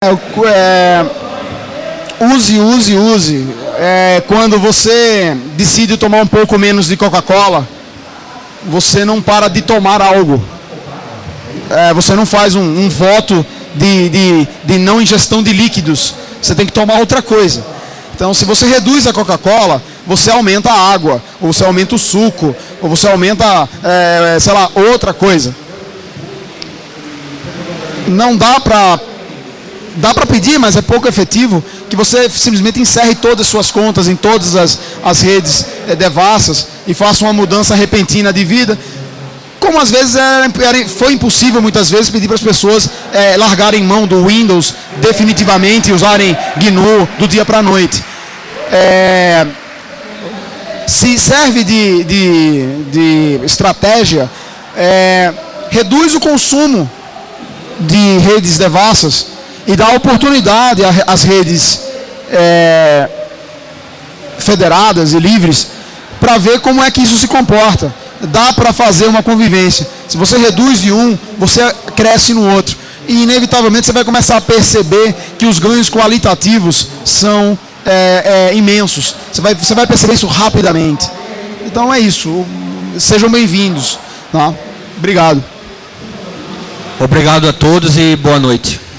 Use. Quando você decide tomar um pouco menos de Coca-Cola, você não para de tomar algo. Você não faz um voto de não ingestão de líquidos. Você tem que tomar outra coisa. Então, se você reduz a Coca-Cola, você aumenta a água, ou você aumenta o suco, ou você aumenta, outra coisa. Não dá para pedir, mas é pouco efetivo, que você simplesmente encerre todas as suas contas em todas as redes devassas e faça uma mudança repentina de vida. Como às vezes foi impossível muitas vezes pedir para as pessoas largarem mão do Windows definitivamente e usarem GNU do dia para a noite. Se serve de estratégia, reduz o consumo de redes devassas e dá oportunidade às redes federadas e livres para ver como é que isso se comporta. Dá para fazer uma convivência. Se você reduz de um, você cresce no outro. E inevitavelmente você vai começar a perceber que os ganhos qualitativos são imensos. Você vai perceber isso rapidamente. Então é isso. Sejam bem-vindos. Tá? Obrigado. Obrigado a todos e boa noite.